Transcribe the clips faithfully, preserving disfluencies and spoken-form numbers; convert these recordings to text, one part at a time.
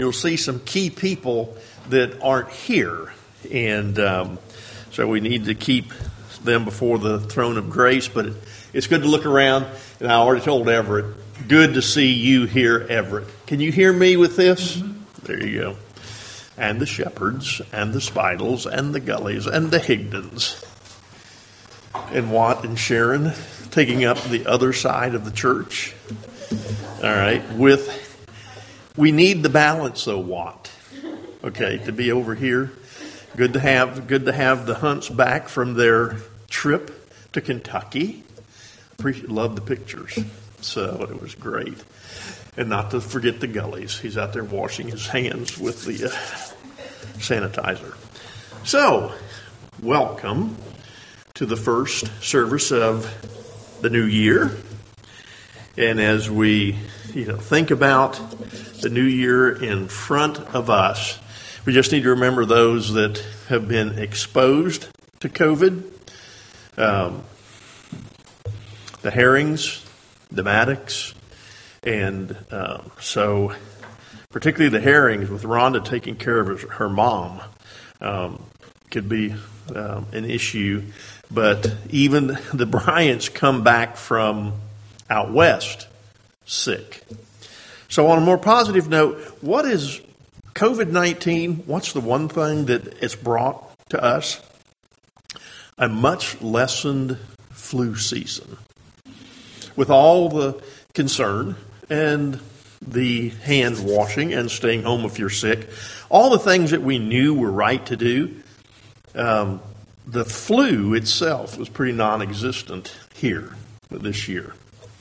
You'll see some key people that aren't here, and um, so we need to keep them before the throne of grace. But it, it's good to look around, and I already told Everett, good to see you here, Everett. Can you hear me with this? Mm-hmm. There you go. And the Shepherds, and the Spidles, and the Gullies, and the Higdons, and Watt and Sharon taking up the other side of the church. All right, with we need the balance, though, Watt. Okay, to be over here. Good to have good to have the Hunts back from their trip to Kentucky. Appreciate, love the pictures. So it was great. And not to forget the Gullies. He's out there washing his hands with the uh, sanitizer. So, welcome to the first service of the new year. And as we you know, think about the new year in front of us, we just need to remember those that have been exposed to COVID. Um, the Herrings, the Maddocks, and um, so particularly the Herrings, with Rhonda taking care of her, her mom, um, could be um, an issue. But even the Bryants come back from out west sick. So on a more positive note, what is COVID nineteen? What's the one thing that it's brought to us? A much lessened flu season. With all the concern and the hand washing and staying home if you're sick, all the things that we knew were right to do, um, the flu itself was pretty non-existent here this year.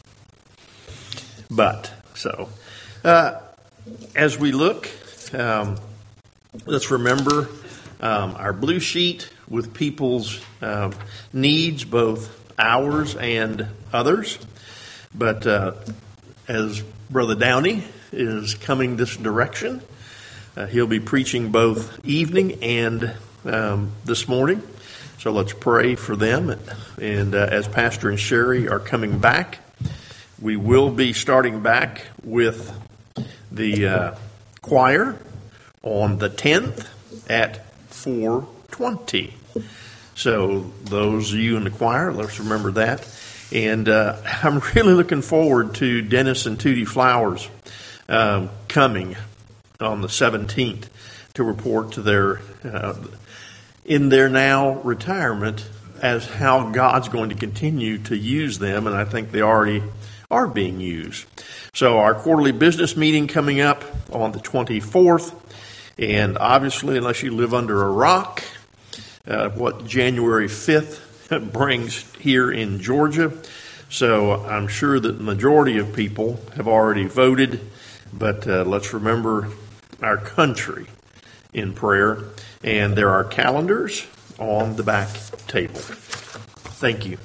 But, so, uh, as we look, um, let's remember um, our blue sheet with people's uh, needs, both ours and others. But uh, as Brother Downey is coming this direction, uh, he'll be preaching both evening and um, this morning. So let's pray for them. And uh, as Pastor and Sherry are coming back, we will be starting back with the uh, choir on the tenth at four twenty. So those of you in the choir, let's remember that. And uh, I'm really looking forward to Dennis and Tootie Flowers um, coming on the seventeenth to report to their, uh, in their now retirement, as how God's going to continue to use them. And I think they already are being used. So our quarterly business meeting coming up on the twenty-fourth. And obviously, unless you live under a rock, uh, what January fifth brings here in Georgia. So I'm sure that the majority of people have already voted, but uh, let's remember our country in prayer. And there are calendars on the back table. Thank you.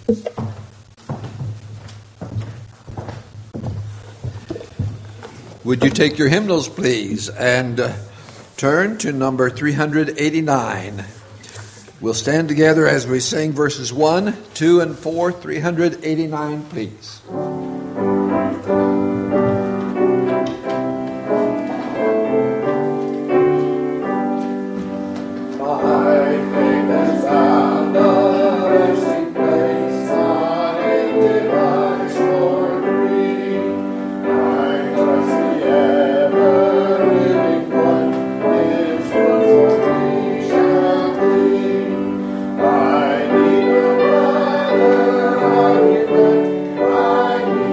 Would you take your hymnals, please, and uh, turn to number three eighty-nine. We'll stand together as we sing verses one, two, and four, three eighty-nine, please. I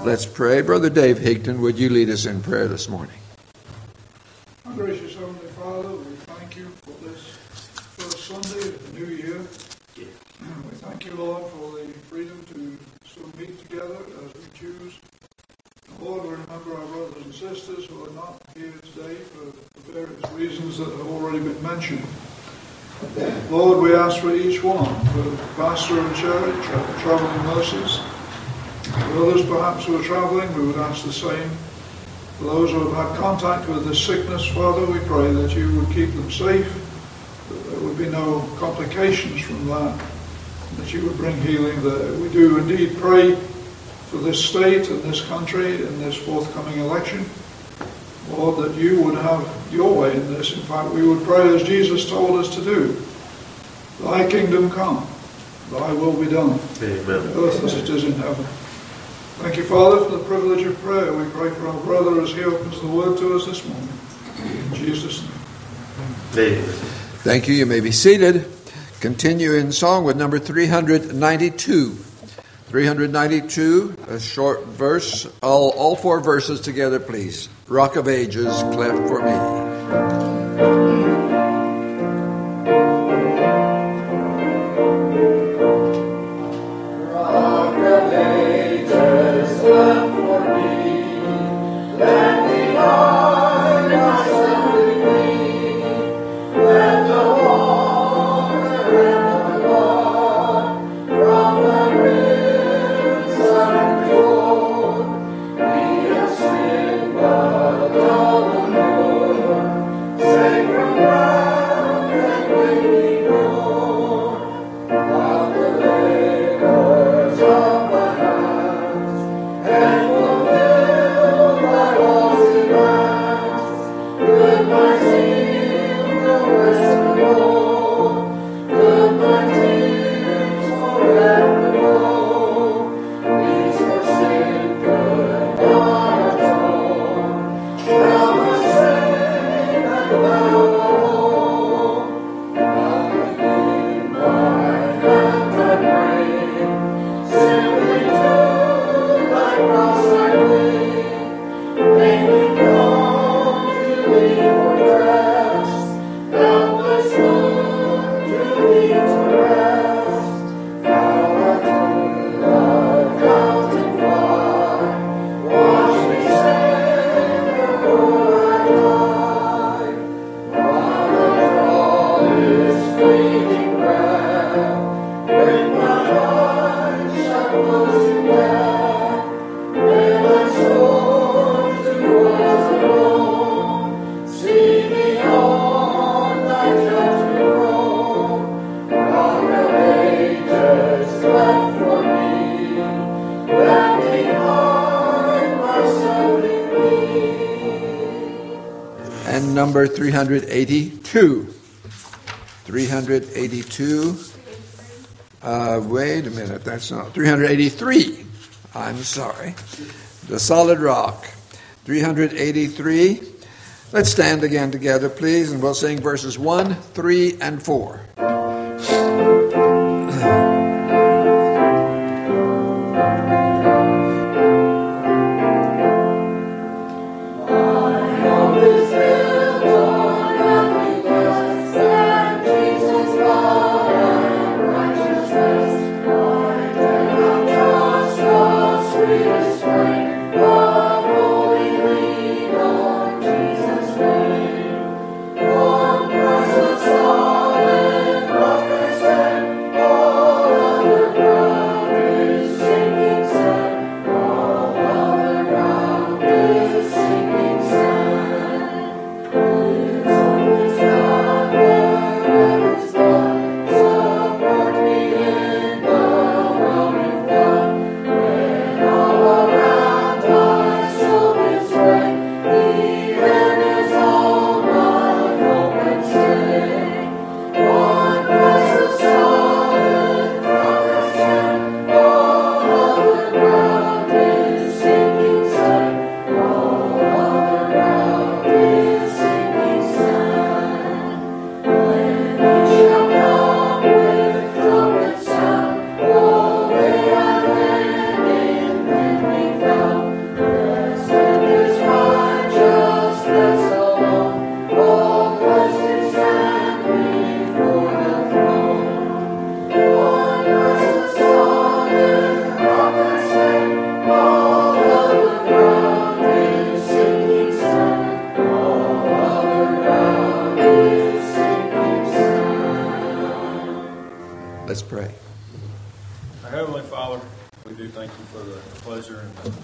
Let's pray. Brother Dave Higdon, would you lead us in prayer this morning? Our gracious Heavenly Father, we thank you for this first Sunday of the new year. We thank you, Lord, for the freedom to still meet together as we choose. Lord, we remember our brothers and sisters who are not here today for the various reasons that have already been mentioned. Lord, we ask for each one, for the pastor and church, tra- traveling mercies. For others perhaps who are traveling, we would ask the same. For those who have had contact with this sickness, Father, we pray that you would keep them safe, that there would be no complications from that, and that you would bring healing there. We do indeed pray for this state and this country in this forthcoming election. Lord, that you would have your way in this. In fact, we would pray as Jesus told us to do. Thy kingdom come, thy will be done, Amen. on earth as it is in heaven. Thank you, Father, for the privilege of prayer. We pray for our brother as he opens the word to us this morning. In Jesus' name. Amen. Thank you. You may be seated. Continue in song with number three ninety-two. three ninety-two, a short verse. All, all four verses together, please. Rock of Ages, cleft for me. And number three eighty-two. three eighty-two. Uh, wait a minute, that's not. three eighty-three. I'm sorry. The Solid Rock. three eighty-three. Let's stand again together, please, and we'll sing verses one, three, and four. One precious solid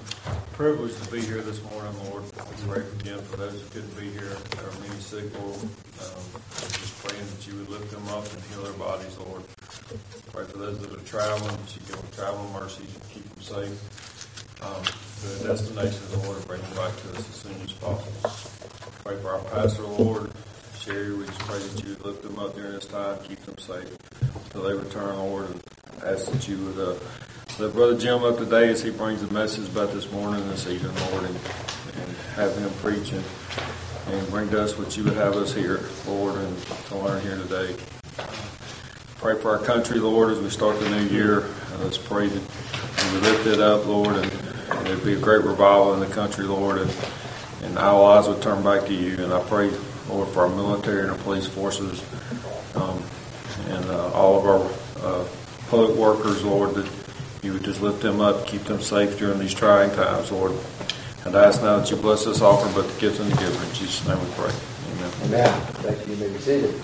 Privileged to be here this morning, Lord. We pray again for those who couldn't be here, that are many sick, Lord. Um, just praying that you would lift them up and heal their bodies, Lord. Pray for those that are traveling, that you give them traveling mercies and keep them safe. Um, to their destinations, Lord, and bring them back to us as soon as possible. Pray for our pastor, Lord. Sherry, we just pray that you would lift them up during this time, keep them safe until they return, Lord, and ask that you would uh, lift Brother Jim up today as he brings the message about this morning, this evening, Lord, and, and have him preach and, and bring to us what you would have us hear, Lord, and to learn here today. Pray for our country, Lord, as we start the new year. Uh, let's pray that you would lift it up, Lord, and, and there'd be a great revival in the country, Lord, and, and our lives would turn back to you. And I pray, Lord, for our military and our police forces, um, and uh, all of our uh, public workers, Lord, that you would just lift them up, keep them safe during these trying times, Lord. And I ask now that you bless this offering, but the gifts and the giver. In Jesus' name we pray. Amen. Amen. Thank you. You may be seated.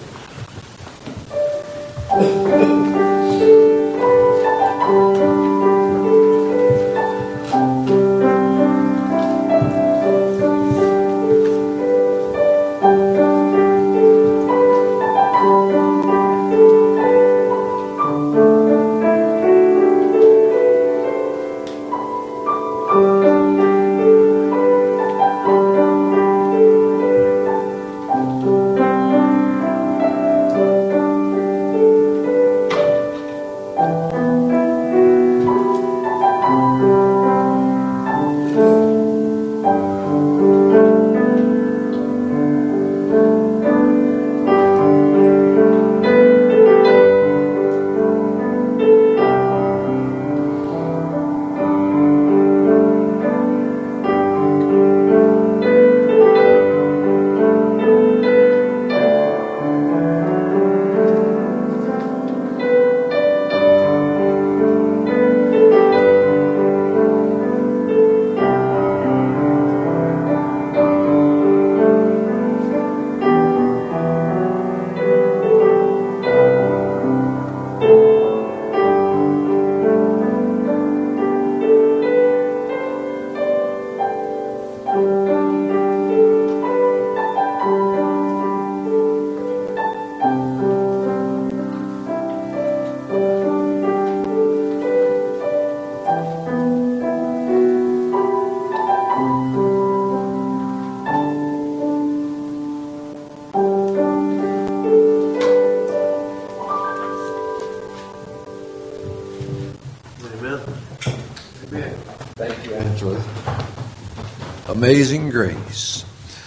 Amazing Grace.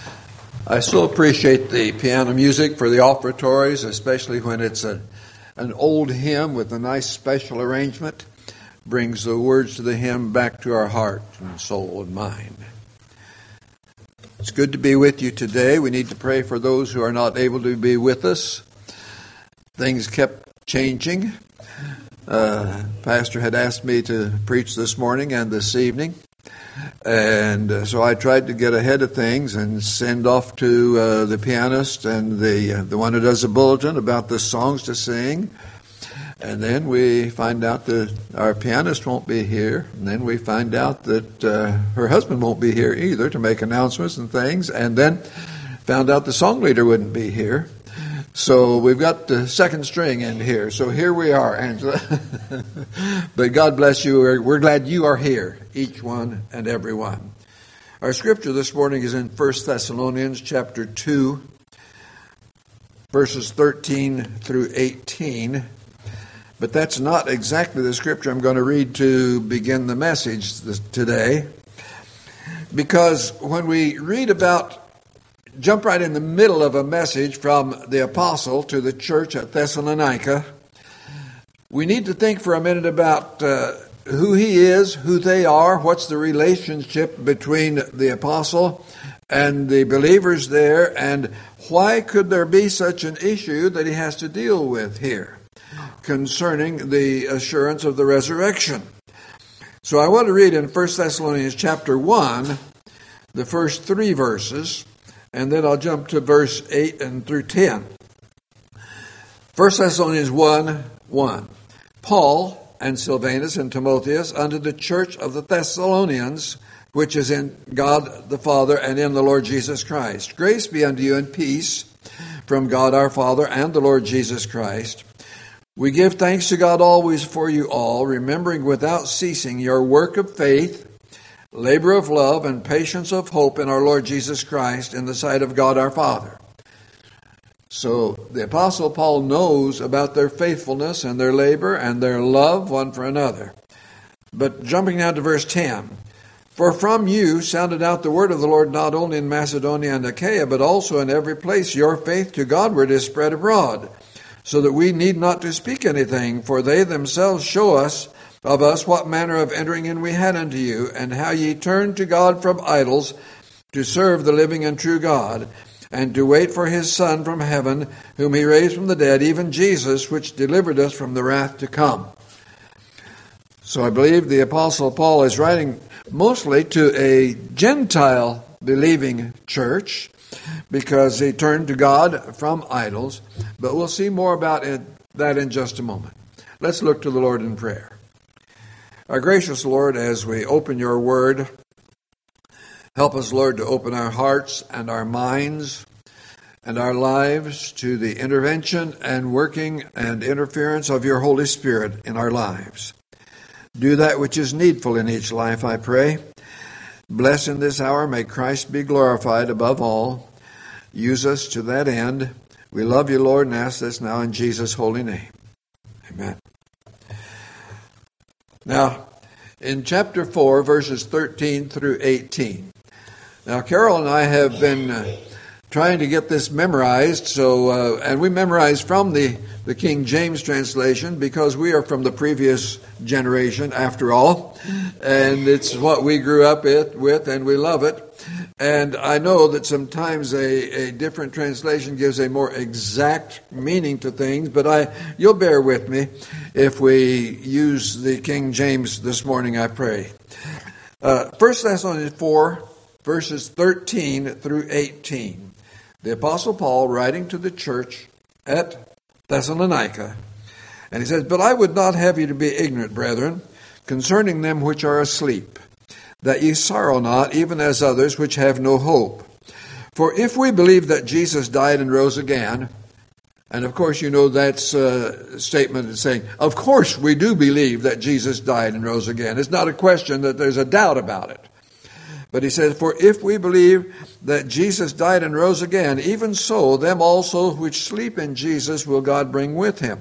I so appreciate the piano music for the offertories, especially when it's a, an old hymn with a nice special arrangement. Brings the words to the hymn back to our heart and soul and mind. It's good to be with you today. We need to pray for those who are not able to be with us. Things kept changing. Uh, Pastor had asked me to preach this morning and this evening. And uh, so I tried to get ahead of things and send off to uh, the pianist and the uh, the one who does the bulletin about the songs to sing. And then we find out that our pianist won't be here. And then we find out that uh, her husband won't be here either to make announcements and things. And then found out the song leader wouldn't be here. So we've got the second string in here. So here we are, Angela. But God bless you. We're, we're glad you are here, each one and every one. Our scripture this morning is in First Thessalonians chapter two, verses thirteen through eighteen. But that's not exactly the scripture I'm going to read to begin the message today. Because when we read about jump right in the middle of a message from the apostle to the church at Thessalonica, we need to think for a minute about uh, who he is, who they are, what's the relationship between the apostle and the believers there, and why could there be such an issue that he has to deal with here concerning the assurance of the resurrection. So I want to read in First Thessalonians chapter one, the first three verses, and then I'll jump to verse eight and through ten. First Thessalonians one, one. Paul, and Silvanus and Timotheus unto the church of the Thessalonians, which is in God the Father and in the Lord Jesus Christ. Grace be unto you and peace from God our Father and the Lord Jesus Christ. We give thanks to God always for you all, remembering without ceasing your work of faith, labor of love, and patience of hope in our Lord Jesus Christ in the sight of God our Father. So the Apostle Paul knows about their faithfulness and their labor and their love one for another. But jumping now to verse ten, for from you sounded out the word of the Lord not only in Macedonia and Achaia, but also in every place your faith to Godward is spread abroad, so that we need not to speak anything, for they themselves show us of us what manner of entering in we had unto you, and how ye turned to God from idols to serve the living and true God, and to wait for his Son from heaven, whom he raised from the dead, even Jesus, which delivered us from the wrath to come. So I believe the Apostle Paul is writing mostly to a Gentile believing church, because they turned to God from idols. But we'll see more about it, that in just a moment. Let's look to the Lord in prayer. Our gracious Lord, as we open your word, help us, Lord, to open our hearts and our minds and our lives to the intervention and working and interference of your Holy Spirit in our lives. Do that which is needful in each life, I pray. Bless in this hour, may Christ be glorified above all. Use us to that end. We love you, Lord, and ask this now in Jesus' holy name. Amen. Now, in chapter four, verses thirteen through eighteen. Now, Carol and I have been uh, trying to get this memorized, so uh, and we memorized from the, the King James translation because we are from the previous generation, after all, and it's what we grew up it, with, and we love it. And I know that sometimes a, a different translation gives a more exact meaning to things, but I you'll bear with me if we use the King James this morning, I pray. Uh, First Thessalonians four, verses thirteen through eighteen. The Apostle Paul writing to the church at Thessalonica, and he says, But I would not have you to be ignorant, brethren, concerning them which are asleep, that ye sorrow not, even as others which have no hope. For if we believe that Jesus died and rose again, and of course you know that's a statement is saying, of course we do believe that Jesus died and rose again. It's not a question that there's a doubt about it. But he says, For if we believe that Jesus died and rose again, even so them also which sleep in Jesus will God bring with him.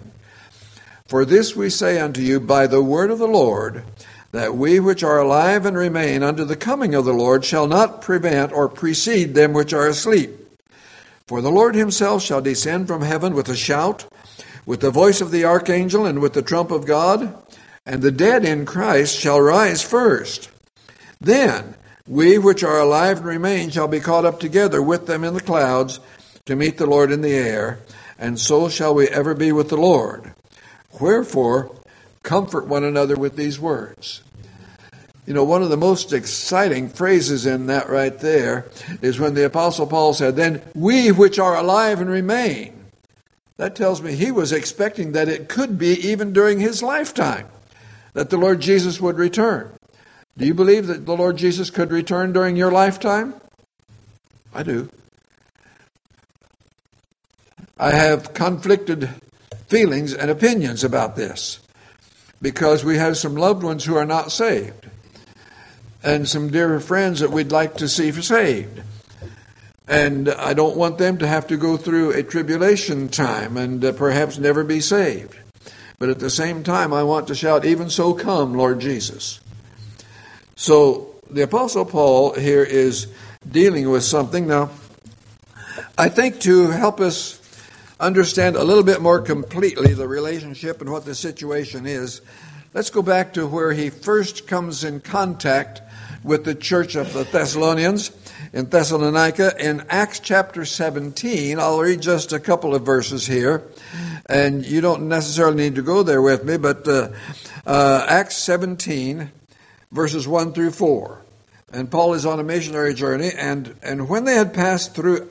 For this we say unto you by the word of the Lord, that we which are alive and remain unto the coming of the Lord shall not prevent or precede them which are asleep. For the Lord himself shall descend from heaven with a shout, with the voice of the archangel, and with the trump of God, and the dead in Christ shall rise first. Then we which are alive and remain shall be caught up together with them in the clouds to meet the Lord in the air, and so shall we ever be with the Lord. Wherefore, comfort one another with these words. You know, one of the most exciting phrases in that right there is when the Apostle Paul said, Then we which are alive and remain. That tells me he was expecting that it could be even during his lifetime that the Lord Jesus would return. Do you believe that the Lord Jesus could return during your lifetime? I do. I have conflicted feelings and opinions about this, because we have some loved ones who are not saved, and some dear friends that we'd like to see saved. And I don't want them to have to go through a tribulation time and uh, perhaps never be saved. But at the same time, I want to shout, Even so come, Lord Jesus. So the Apostle Paul here is dealing with something. Now, I think to help us understand a little bit more completely the relationship and what the situation is, let's go back to where he first comes in contact with the church of the Thessalonians in Thessalonica in Acts chapter seventeen. I'll read just a couple of verses here, and you don't necessarily need to go there with me, but uh, uh, Acts seventeen, verses one through four. And Paul is on a missionary journey, and, and when they had passed through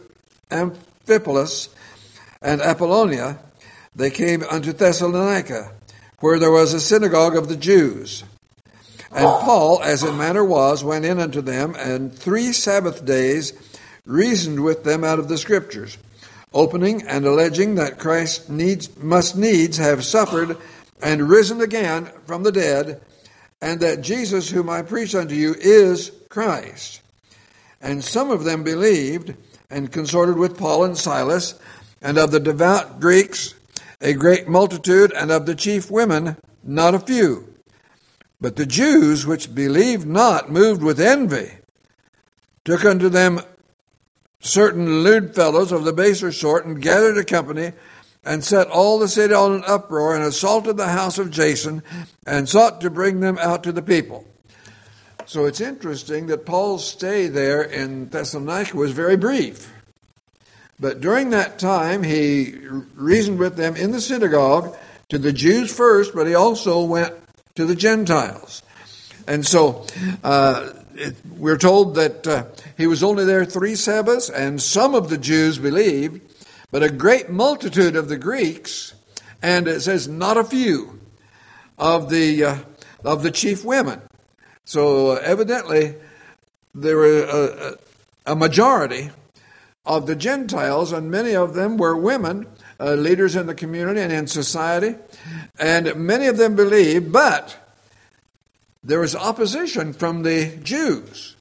Amphipolis and Apollonia, they came unto Thessalonica, where there was a synagogue of the Jews. And Paul, as in manner was, went in unto them, and three Sabbath days reasoned with them out of the Scriptures, opening and alleging that Christ needs, must needs have suffered and risen again from the dead, and that Jesus, whom I preach unto you, is Christ. And some of them believed, and consorted with Paul and Silas, and of the devout Greeks a great multitude, and of the chief women not a few. But the Jews which believed not, moved with envy, took unto them certain lewd fellows of the baser sort, and gathered a company, and set all the city on an uproar, and assaulted the house of Jason, and sought to bring them out to the people. So it's interesting that Paul's stay there in Thessalonica was very brief. But during that time, he reasoned with them in the synagogue, to the Jews first, but he also went to the Gentiles. And so uh, it, we're told that uh, he was only there three Sabbaths, and some of the Jews believed, but a great multitude of the Greeks, and it says not a few, of the uh, of the chief women. So uh, evidently there were a, a majority of the Gentiles, and many of them were women, uh, leaders in the community and in society, and many of them believed, but there was opposition from the Jews.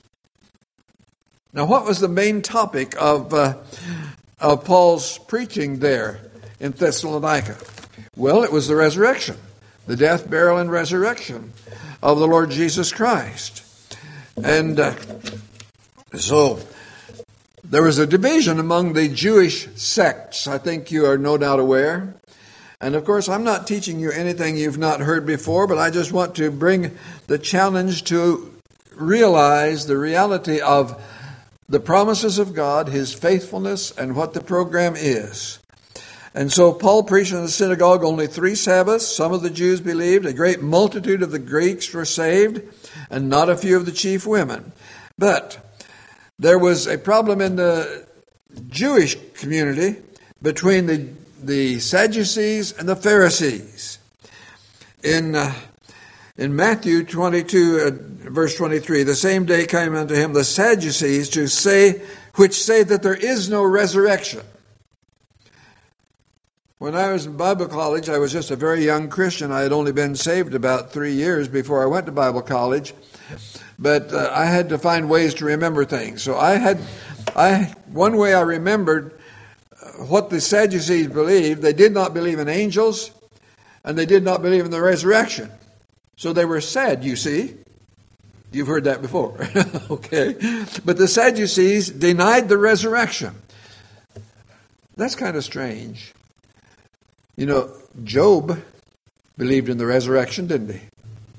Now, what was the main topic of, uh, of Paul's preaching there in Thessalonica? Well, it was the resurrection, the death, burial, and resurrection of the Lord Jesus Christ. And uh, so there was a division among the Jewish sects. I think you are no doubt aware. And of course, I'm not teaching you anything you've not heard before, but I just want to bring the challenge to realize the reality of the promises of God, His faithfulness, and what the program is. And so Paul preached in the synagogue only three Sabbaths. Some of the Jews believed. A great multitude of the Greeks were saved, and not a few of the chief women. But there was a problem in the Jewish community between the, the Sadducees and the Pharisees. In uh, in Matthew twenty-two, uh, verse twenty-three, the same day came unto him the Sadducees to say, which say that there is no resurrection. When I was in Bible college, I was just a very young Christian. I had only been saved about three years before I went to Bible college. But uh, I had to find ways to remember things. So I had, I one way I remembered what the Sadducees believed. They did not believe in angels, and they did not believe in the resurrection. So they were sad, you see. You've heard that before. Okay. But the Sadducees denied the resurrection. That's kind of strange. You know, Job believed in the resurrection, didn't he?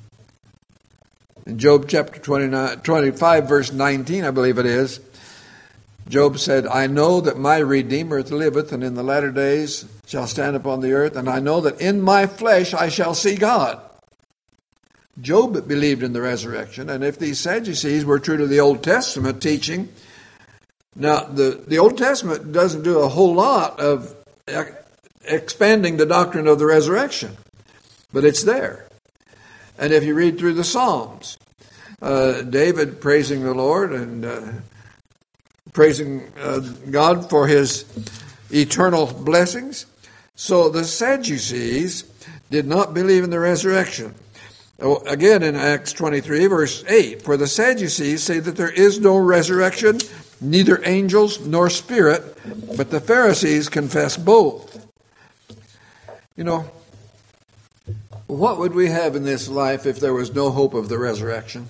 In Job chapter twenty-nine, twenty-five, verse nineteen, I believe it is, Job said, I know that my Redeemer liveth, and in the latter days shall stand upon the earth, and I know that in my flesh I shall see God. Job believed in the resurrection, and if these Sadducees were true to the Old Testament teaching, now the, the Old Testament doesn't do a whole lot of expanding the doctrine of the resurrection, but it's there. And if you read through the Psalms, uh, David praising the Lord and uh, praising uh, God for His eternal blessings. So the Sadducees did not believe in the resurrection. Oh, again in Acts twenty-three, verse eight, for the Sadducees say that there is no resurrection, neither angels nor spirit, but the Pharisees confess both. You know, what would we have in this life if there was no hope of the resurrection?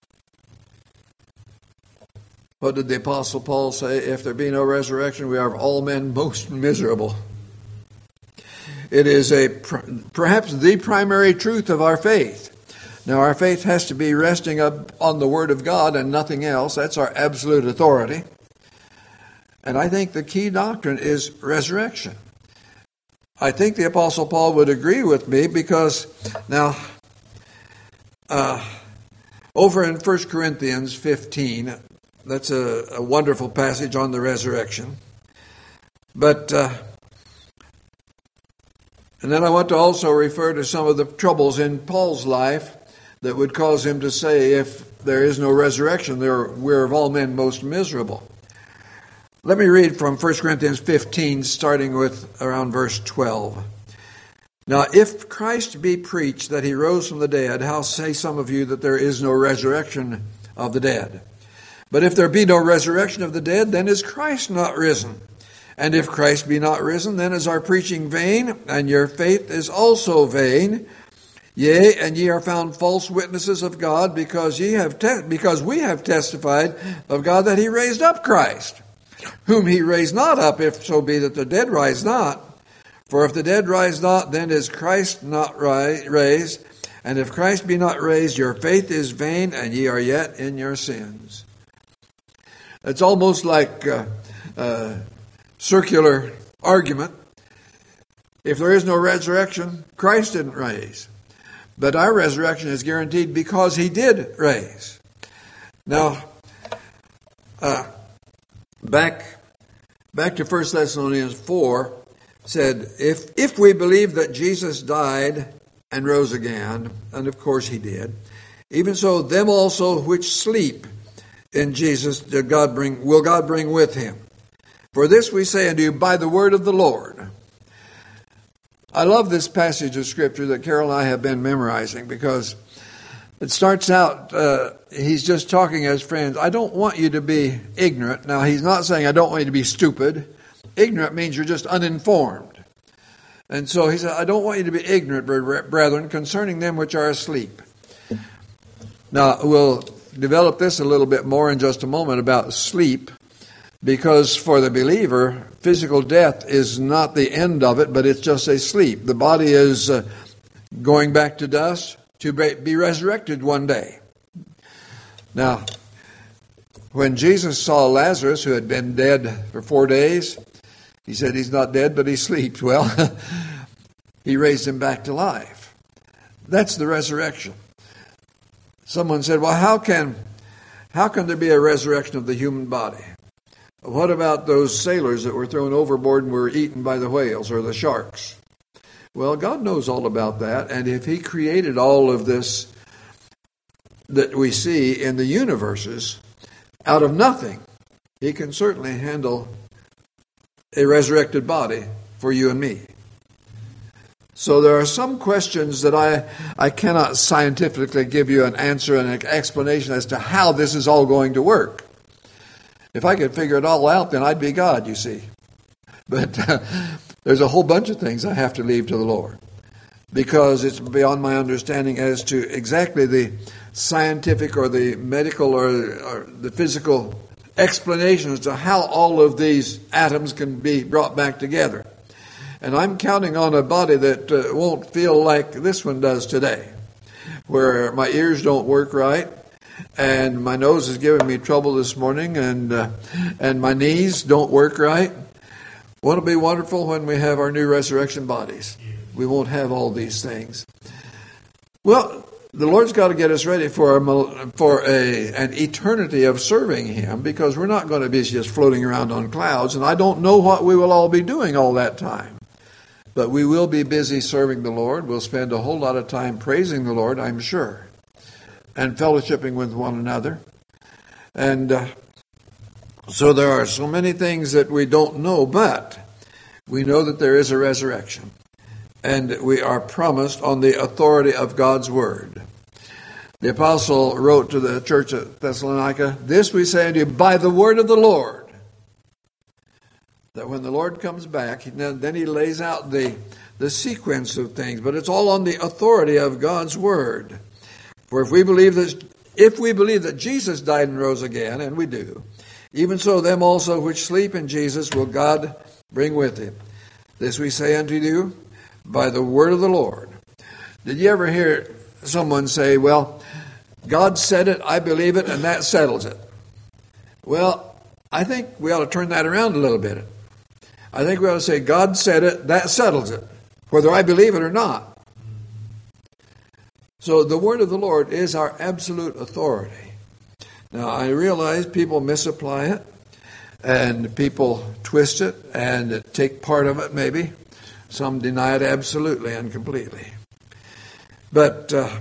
What did the Apostle Paul say? If there be no resurrection, we are of all men most miserable. It is a perhaps the primary truth of our faith. Now, our faith has to be resting up on the Word of God and nothing else. That's our absolute authority. And I think the key doctrine is resurrection. I think the Apostle Paul would agree with me because, now, uh, over in First Corinthians fifteen, that's a, a wonderful passage on the resurrection. But uh, And then I want to also refer to some of the troubles in Paul's life that would cause him to say, if there is no resurrection, we're of all men most miserable. Let me read from First Corinthians fifteen, starting with around verse twelve. Now, if Christ be preached that he rose from the dead, how say some of you that there is no resurrection of the dead? But if there be no resurrection of the dead, then is Christ not risen? And if Christ be not risen, then is our preaching vain, and your faith is also vain. Yea, and ye are found false witnesses of God, because ye have te- because we have testified of God that he raised up Christ, whom he raised not up, if so be that the dead rise not. For if the dead rise not, then is Christ not ri- raised. And if Christ be not raised, your faith is vain, and ye are yet in your sins. It's almost like a, a circular argument. If there is no resurrection, Christ didn't raise. But our resurrection is guaranteed because he did raise. Now, uh, back back to First Thessalonians four, said, if if we believe that Jesus died and rose again, and of course he did, even so them also which sleep in Jesus did God bring, will God bring with him. For this we say unto you by the word of the Lord. I love this passage of Scripture that Carol and I have been memorizing, because it starts out, uh, he's just talking as friends. I don't want you to be ignorant. Now, he's not saying I don't want you to be stupid. Ignorant means you're just uninformed. And so he said, I don't want you to be ignorant, brethren, concerning them which are asleep. Now, we'll develop this a little bit more in just a moment about sleep, because for the believer, physical death is not the end of it, but it's just a sleep. The body is uh, going back to dust to be resurrected one day. Now, when Jesus saw Lazarus, who had been dead for four days, he said he's not dead, but he sleeps. Well, he raised him back to life. That's the resurrection. Someone said, well, how can, how can there be a resurrection of the human body? What about those sailors that were thrown overboard and were eaten by the whales or the sharks? Well, God knows all about that, and if he created all of this that we see in the universes out of nothing, he can certainly handle a resurrected body for you and me. So there are some questions that I, I cannot scientifically give you an answer and an explanation as to how this is all going to work. If I could figure it all out, then I'd be God, you see. But uh, there's a whole bunch of things I have to leave to the Lord, because it's beyond my understanding as to exactly the scientific or the medical or, or the physical explanation as to how all of these atoms can be brought back together. And I'm counting on a body that uh, won't feel like this one does today, where my ears don't work right, and my nose is giving me trouble this morning, and uh, and my knees don't work right. Won't it be wonderful when we have our new resurrection bodies? We won't have all these things. Well, the Lord's got to get us ready for a, for a an eternity of serving him, because we're not going to be just floating around on clouds, and I don't know what we will all be doing all that time. But we will be busy serving the Lord. We'll spend a whole lot of time praising the Lord, I'm sure, and fellowshipping with one another. And uh, so there are so many things that we don't know, but we know that there is a resurrection. And we are promised on the authority of God's word. The apostle wrote to the church at Thessalonica, this we say unto you by the word of the Lord. That when the Lord comes back, then he lays out the, the sequence of things. But it's all on the authority of God's word. For if we believe that, if we believe that Jesus died and rose again, and we do, even so them also which sleep in Jesus will God bring with him. This we say unto you by the word of the Lord. Did you ever hear someone say, well, God said it, I believe it, and that settles it? Well, I think we ought to turn that around a little bit. I think we ought to say, God said it, that settles it, whether I believe it or not. So the word of the Lord is our absolute authority. Now, I realize people misapply it, and people twist it and take part of it maybe. Some deny it absolutely and completely. But uh,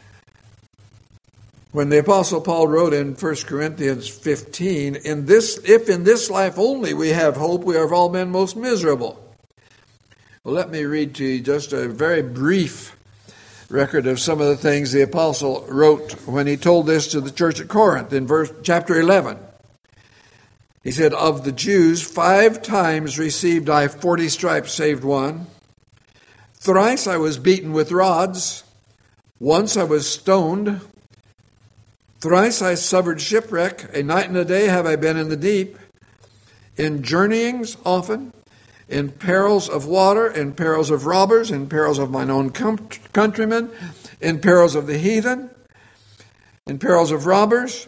when the Apostle Paul wrote in First Corinthians fifteen, in this, if in this life only we have hope, we are of all men most miserable. Well, let me read to you just a very brief record of some of the things the Apostle wrote when he told this to the church at Corinth in verse chapter eleven. He said, of the Jews, five times received I forty stripes, saved one. Thrice I was beaten with rods. Once I was stoned. Thrice I suffered shipwreck. A night and a day have I been in the deep. In journeyings often. In perils of water. In perils of robbers. In perils of mine own countrymen. In perils of the heathen. In perils of robbers.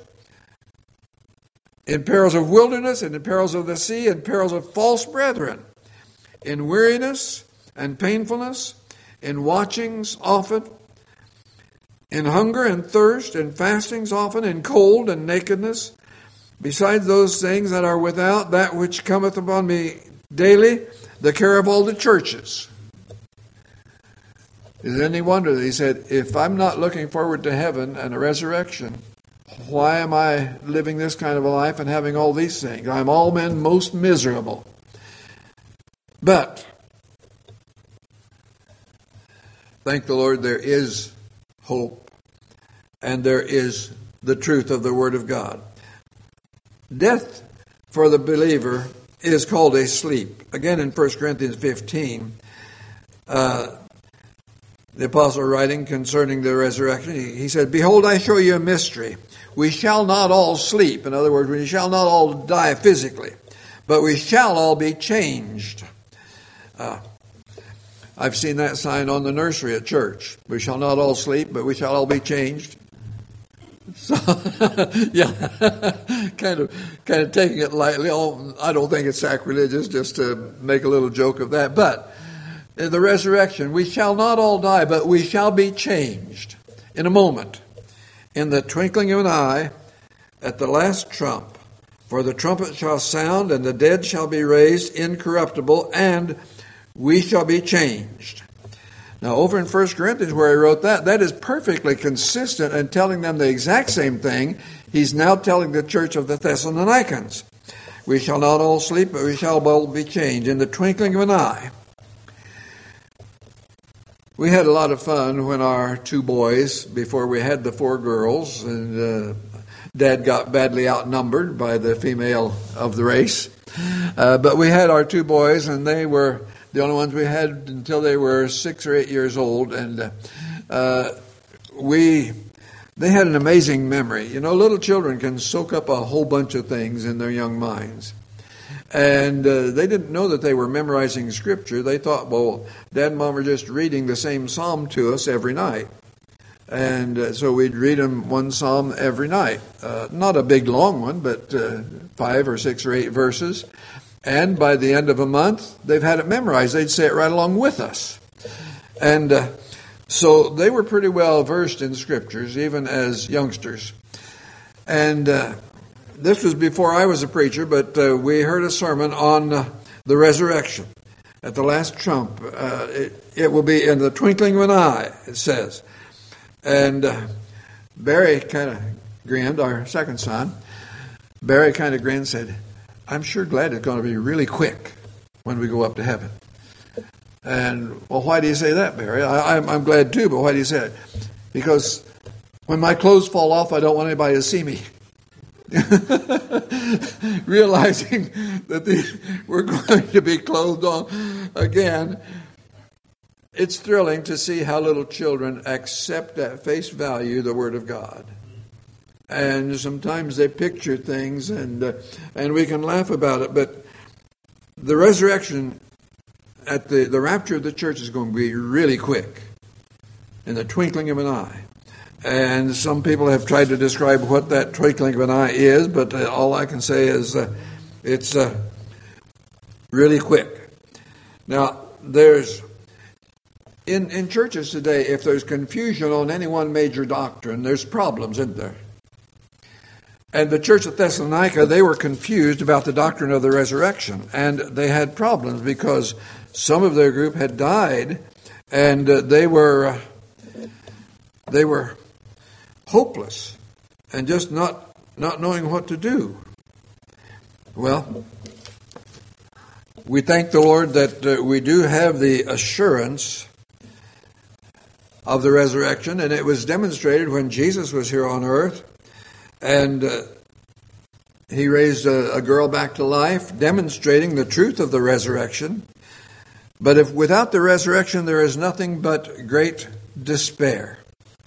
In perils of wilderness. And in perils of the sea. In perils of false brethren. In weariness and painfulness. In watchings often. In hunger and thirst, in fastings often, in cold and nakedness, besides those things that are without, that which cometh upon me daily, the care of all the churches. Is it any wonder that he said, if I'm not looking forward to heaven and a resurrection, why am I living this kind of a life and having all these things? I'm all men most miserable. But, thank the Lord, there is hope. And there is the truth of the Word of God. Death for the believer is called a sleep. Again, in First Corinthians fifteen, uh, the apostle writing concerning the resurrection, he, he said, behold, I show you a mystery. We shall not all sleep. In other words, we shall not all die physically, but we shall all be changed. Uh, I've seen that sign on the nursery at church. We shall not all sleep, but we shall all be changed. So, yeah, kind of, kind of taking it lightly. I don't think it's sacrilegious just to make a little joke of that. But in the resurrection, we shall not all die, but we shall be changed in a moment, in the twinkling of an eye, at the last trump. For the trumpet shall sound, and the dead shall be raised incorruptible, and we shall be changed. Now, over in First Corinthians where he wrote that, that is perfectly consistent and telling them the exact same thing he's now telling the church of the Thessalonians. We shall not all sleep, but we shall all be changed in the twinkling of an eye. We had a lot of fun when our two boys, before we had the four girls, and uh, Dad got badly outnumbered by the female of the race. Uh, but we had our two boys, and they were the only ones we had until they were six or eight years old, and uh, we they had an amazing memory. You know, little children can soak up a whole bunch of things in their young minds. And uh, they didn't know that they were memorizing Scripture. They thought, well, Dad and Mom are just reading the same psalm to us every night. And uh, so we'd read them one psalm every night. Uh, not a big long one, but uh, five or six or eight verses. And by the end of a month, they've had it memorized. They'd say it right along with us. And uh, so they were pretty well versed in Scriptures, even as youngsters. And uh, this was before I was a preacher, but uh, we heard a sermon on uh, the resurrection. At the last trump, uh, it, it will be in the twinkling of an eye, it says. And uh, Barry kind of grinned, our second son. Barry kind of grinned and said, I'm sure glad it's going to be really quick when we go up to heaven. And, well, why do you say that, Barry? I, I'm, I'm glad too, but why do you say it? Because when my clothes fall off, I don't want anybody to see me. Realizing that the, we're going to be clothed on again. It's thrilling to see how little children accept at face value the Word of God. And sometimes they picture things, and uh, and we can laugh about it. But the resurrection, at the, the rapture of the church is going to be really quick, in the twinkling of an eye. And some people have tried to describe what that twinkling of an eye is, but uh, all I can say is uh, it's uh, really quick. Now, there's in in churches today, if there's confusion on any one major doctrine, there's problems, isn't there? And the church at Thessalonica, they were confused about the doctrine of the resurrection. And they had problems because some of their group had died, and uh, they were uh, they were hopeless and just not not knowing what to do. Well, we thank the Lord that uh, we do have the assurance of the resurrection, and it was demonstrated when Jesus was here on earth, and uh, he raised a, a girl back to life, demonstrating the truth of the resurrection. But if without the resurrection there is nothing but great despair.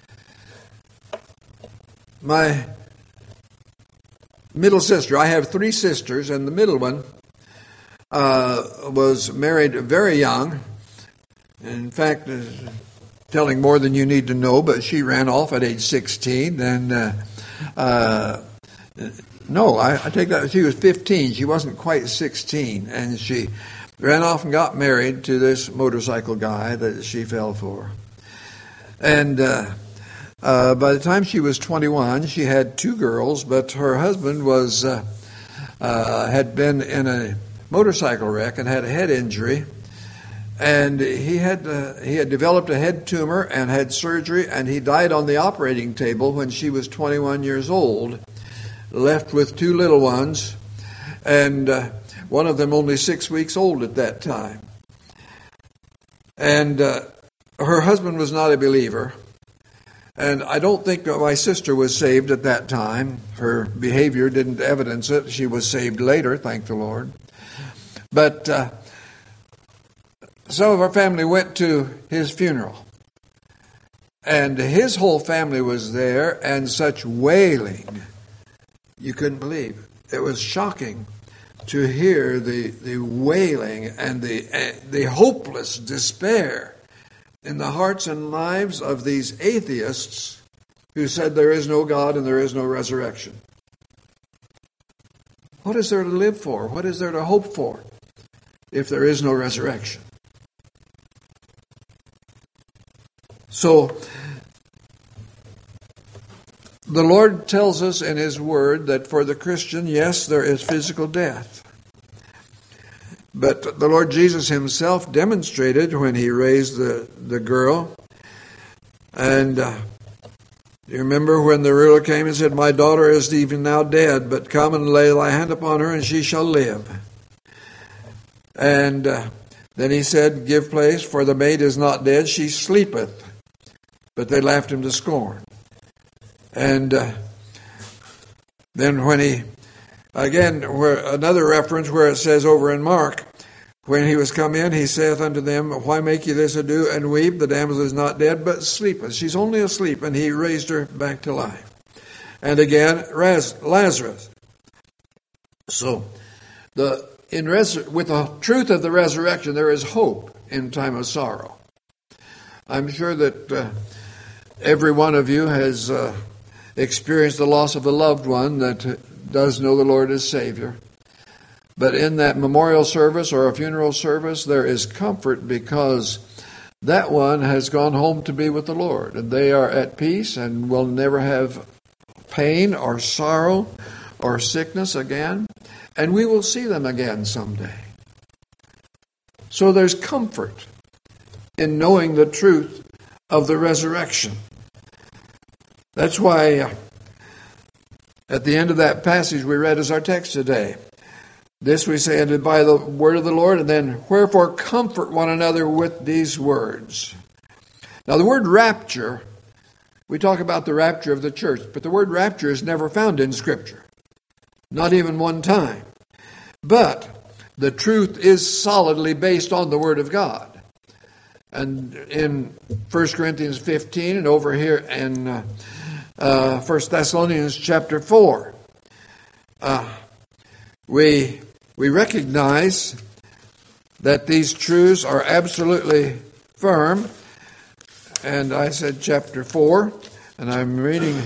My middle sister, I have three sisters, and the middle one uh, was married very young. In fact, uh, telling more than you need to know, but she ran off at age sixteen, and uh, uh, no, I, I take that, she was fifteen. She wasn't quite sixteen, and she ran off and got married to this motorcycle guy that she fell for. And uh, uh, by the time she was twenty-one, she had two girls, but her husband was uh, uh, had been in a motorcycle wreck and had a head injury. And he had uh, he had developed a head tumor and had surgery, and he died on the operating table when she was twenty-one years old, left with two little ones, and uh, one of them only six weeks old at that time. And uh, her husband was not a believer, and I don't think that my sister was saved at that time. Her behavior didn't evidence it. She was saved later, thank the Lord. But uh, some of our family went to his funeral, and his whole family was there, and such wailing you couldn't believe. It was shocking to hear the the wailing and the uh, the hopeless despair in the hearts and lives of these atheists who said there is no God and there is no resurrection. What is there to live for? What is there to hope for if there is no resurrection? So, the Lord tells us in His Word that for the Christian, yes, there is physical death. But the Lord Jesus Himself demonstrated when He raised the, the girl. And uh, you remember when the ruler came and said, "My daughter is even now dead, but come and lay thy hand upon her, and she shall live." And uh, then He said, "Give place, for the maid is not dead, she sleepeth." But they laughed Him to scorn. And uh, then when He, again, where another reference where it says over in Mark, when He was come in, He saith unto them, "Why make ye this ado and weep? The damsel is not dead, but sleepeth." She's only asleep, and He raised her back to life. And again, Lazarus. So, the in res- with the truth of the resurrection, there is hope in time of sorrow. I'm sure that uh, every one of you has uh, experienced the loss of a loved one that does know the Lord as Savior. But in that memorial service or a funeral service, there is comfort because that one has gone home to be with the Lord. And they are at peace and will never have pain or sorrow or sickness again. And we will see them again someday. So there's comfort in knowing the truth of the resurrection. That's why uh, at the end of that passage we read as our text today, this we say, "And by the word of the Lord," and then, "Wherefore comfort one another with these words." Now the word rapture, we talk about the rapture of the church, but the word rapture is never found in Scripture. Not even one time. But the truth is solidly based on the Word of God. And in First Corinthians fifteen and over here in uh, uh, First Thessalonians chapter four, uh, we we recognize that these truths are absolutely firm. And I said chapter four, and I'm reading,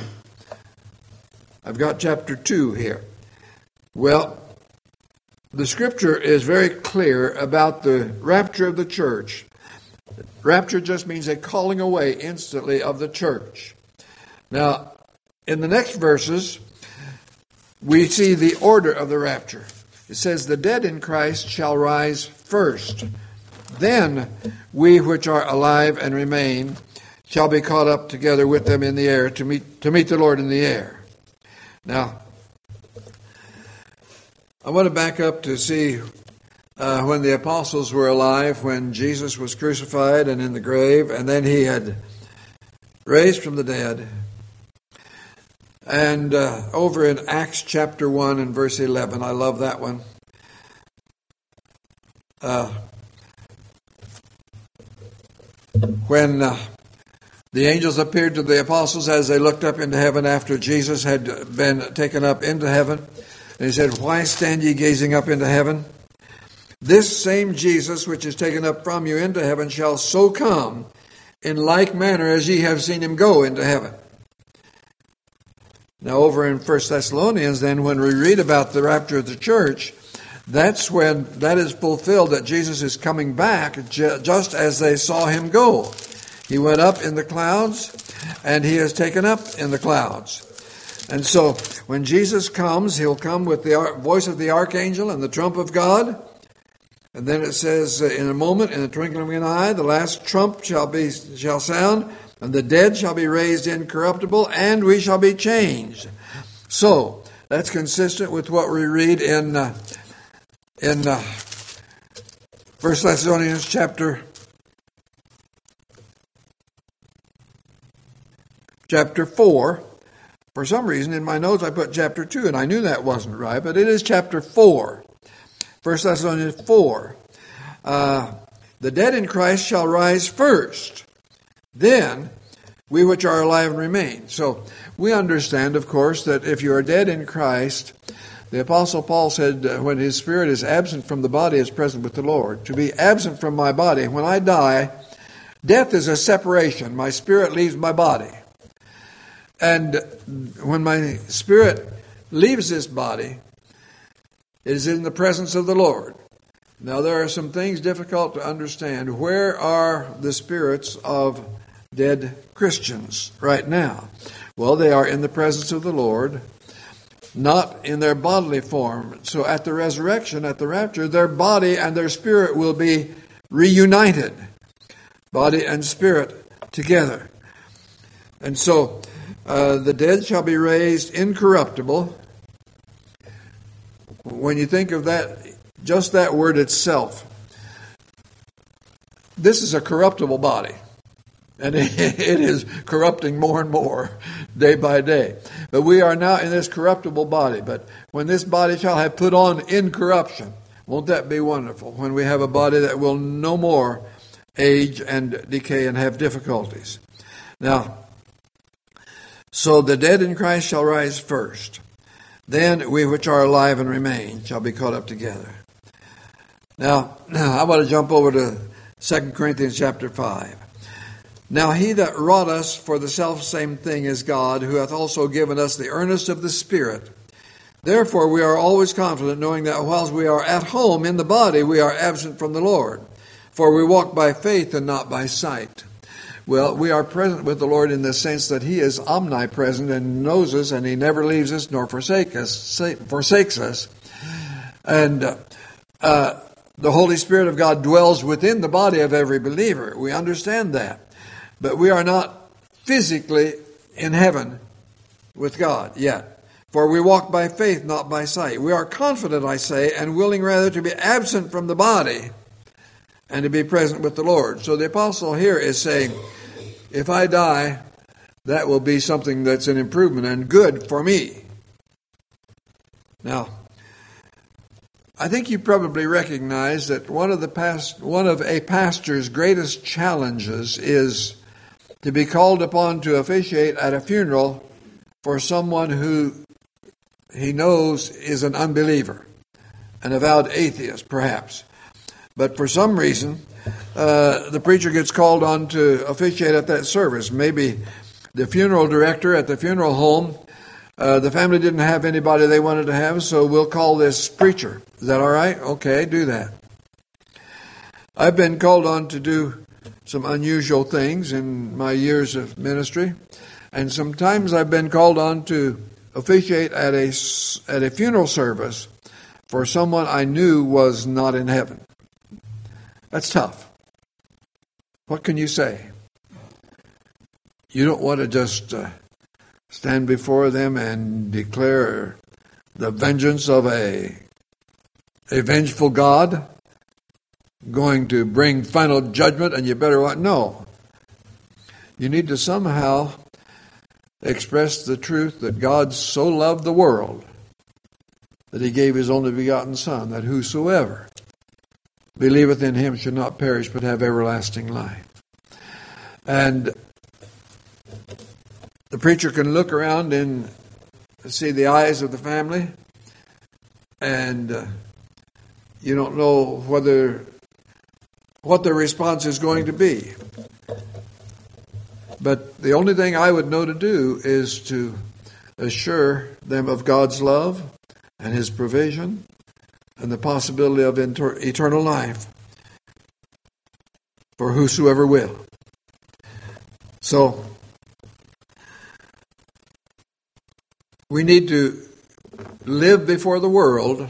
I've got chapter two here. Well, the Scripture is very clear about the rapture of the church. Rapture just means a calling away instantly of the church. Now, in the next verses, we see the order of the rapture. It says, "The dead in Christ shall rise first. Then we which are alive and remain shall be caught up together with them in the air to meet to meet the Lord in the air. Now, I want to back up to see uh, when the apostles were alive, when Jesus was crucified and in the grave, and then he had raised from the dead. And uh, over in Acts chapter one and verse eleven, I love that one. Uh, when uh, the angels appeared to the apostles as they looked up into heaven after Jesus had been taken up into heaven, and he said, "Why stand ye gazing up into heaven? This same Jesus which is taken up from you into heaven shall so come in like manner as ye have seen him go into heaven." Now over in First Thessalonians, then, when we read about the rapture of the church, that's when that is fulfilled, that Jesus is coming back just as they saw him go. He went up in the clouds, and he is taken up in the clouds. And so when Jesus comes, he'll come with the voice of the archangel and the trump of God. And then it says, in a moment, in the twinkling of an eye, the last trump shall be shall sound, and the dead shall be raised incorruptible, and we shall be changed. So that's consistent with what we read in uh, in uh, First Thessalonians chapter chapter four. For some reason, in my notes, I put chapter two, and I knew that wasn't right, but it is chapter four. First Thessalonians four. Uh, the dead in Christ shall rise first. Then we which are alive and remain. So we understand, of course, that if you are dead in Christ, the Apostle Paul said, uh, when his spirit is absent from the body, is present with the Lord. To be absent from my body, when I die, death is a separation. My spirit leaves my body. And when my spirit leaves this body, it is in the presence of the Lord. Now, there are some things difficult to understand. Where are the spirits of dead Christians right now? Well, they are in the presence of the Lord, not in their bodily form. So at the resurrection, at the rapture, their body and their spirit will be reunited. Body and spirit together. And so uh, the dead shall be raised incorruptible. When you think of that, just that word itself, this is a corruptible body. And it is corrupting more and more day by day. But we are now in this corruptible body. But when this body shall have put on incorruption, won't that be wonderful? When we have a body that will no more age and decay and have difficulties. Now, so the dead in Christ shall rise first. Then we which are alive and remain shall be caught up together. Now, I want to jump over to Second Corinthians chapter five. Now he that wrought us for the selfsame thing is God, who hath also given us the earnest of the Spirit. Therefore we are always confident, knowing that whilst we are at home in the body, we are absent from the Lord. For we walk by faith and not by sight. Well, we are present with the Lord in the sense that he is omnipresent and knows us, and he never leaves us nor forsake us, forsakes us. And uh, uh, the Holy Spirit of God dwells within the body of every believer. We understand that. But we are not physically in heaven with God yet. For we walk by faith, not by sight. We are confident, I say, and willing rather to be absent from the body and to be present with the Lord. So the apostle here is saying, if I die, that will be something that's an improvement and good for me. Now, I think you probably recognize that one of the past, one of a pastor's greatest challenges is to be called upon to officiate at a funeral for someone who he knows is an unbeliever, an avowed atheist, perhaps. But for some reason, uh, the preacher gets called on to officiate at that service. Maybe the funeral director at the funeral home, uh, the family didn't have anybody they wanted to have, so we'll call this preacher. Is that all right? Okay, do that. I've been called on to do some unusual things in my years of ministry, and sometimes I've been called on to officiate at a, at a funeral service for someone I knew was not in heaven. That's tough. What can you say? You don't want to just uh, stand before them and declare the vengeance of a, a vengeful God going to bring final judgment, and you better what? No. You need to somehow express the truth that God so loved the world that he gave his only begotten Son, that whosoever believeth in him should not perish but have everlasting life. And the preacher can look around and see the eyes of the family, and uh, you don't know whether what their response is going to be. But the only thing I would know to do is to assure them of God's love and his provision and the possibility of inter- eternal life for whosoever will. So, we need to live before the world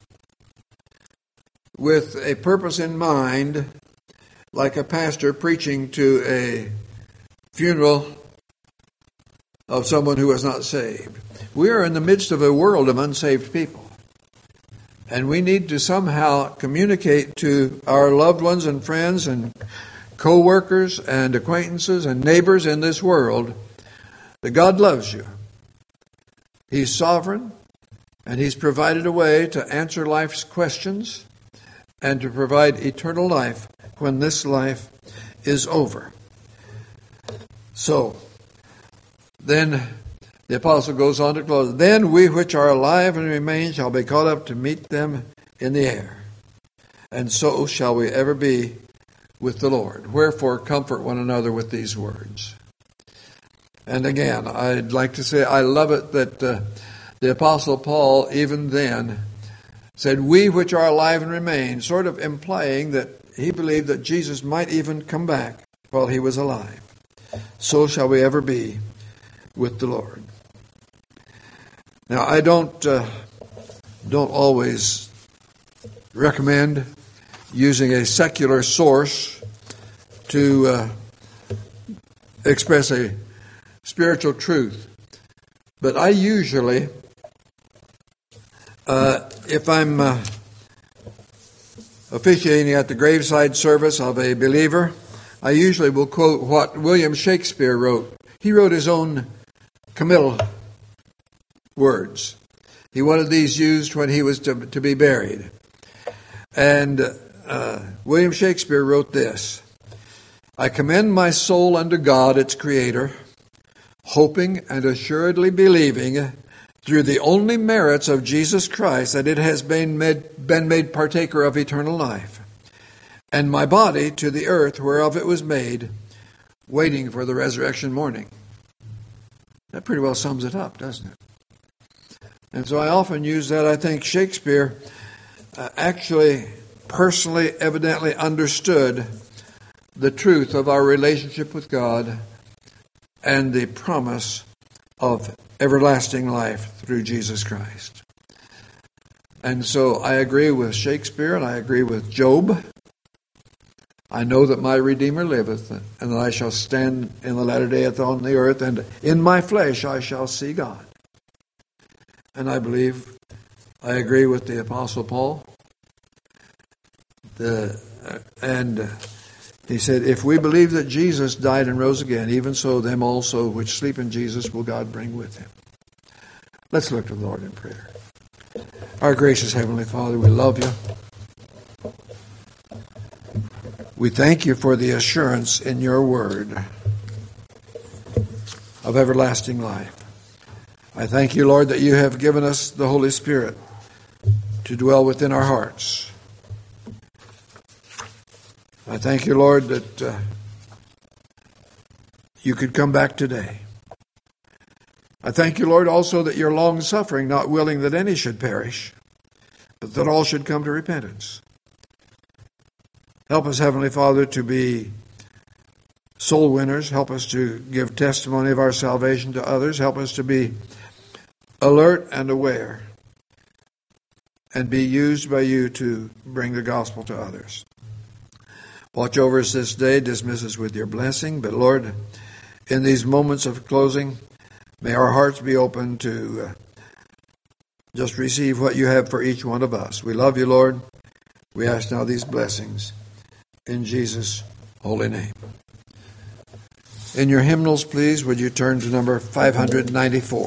with a purpose in mind, like a pastor preaching to a funeral of someone who is not saved. We are in the midst of a world of unsaved people. And we need to somehow communicate to our loved ones and friends and co-workers and acquaintances and neighbors in this world that God loves you. He's sovereign, and he's provided a way to answer life's questions and to provide eternal life when this life is over. So, then the apostle goes on to close. Then we which are alive and remain shall be caught up to meet them in the air. And so shall we ever be with the Lord. Wherefore comfort one another with these words. And again, I'd like to say I love it that uh, the apostle Paul even then said, we which are alive and remain, sort of implying that he believed that Jesus might even come back while he was alive. So shall we ever be with the Lord. Now, I don't uh, don't always recommend using a secular source to uh, express a spiritual truth, but I usually, uh, if I'm uh, officiating at the graveside service of a believer, I usually will quote what William Shakespeare wrote. He wrote his own committal words. He wanted these used when he was to, to be buried. And uh, William Shakespeare wrote this: I commend my soul unto God, its Creator, hoping and assuredly believing through the only merits of Jesus Christ that it has been made, been made partaker of eternal life, and my body to the earth whereof it was made, waiting for the resurrection morning. That pretty well sums it up, doesn't it? And so I often use that. I think Shakespeare uh, actually personally, evidently understood the truth of our relationship with God and the promise of everlasting life through Jesus Christ. And so I agree with Shakespeare, and I agree with Job. I know that my Redeemer liveth, and that I shall stand in the latter day on the earth, and in my flesh I shall see God. And I believe, I agree with the Apostle Paul. The, and he said, if we believe that Jesus died and rose again, even so them also which sleep in Jesus will God bring with him. Let's look to the Lord in prayer. Our gracious Heavenly Father, we love you. We thank you for the assurance in your word of everlasting life. I thank you, Lord, that you have given us the Holy Spirit to dwell within our hearts. I thank you, Lord, that uh, you could come back today. I thank you, Lord, also that you're long-suffering, not willing that any should perish, but that all should come to repentance. Help us, Heavenly Father, to be soul winners. Help us to give testimony of our salvation to others. Help us to be alert and aware and be used by you to bring the gospel to others. Watch over us this day. Dismiss us with your blessing. But Lord, in these moments of closing, may our hearts be open to uh, just receive what you have for each one of us. We love you, Lord. We ask now these blessings in Jesus' holy name. In your hymnals, please, would you turn to number five hundred ninety-four?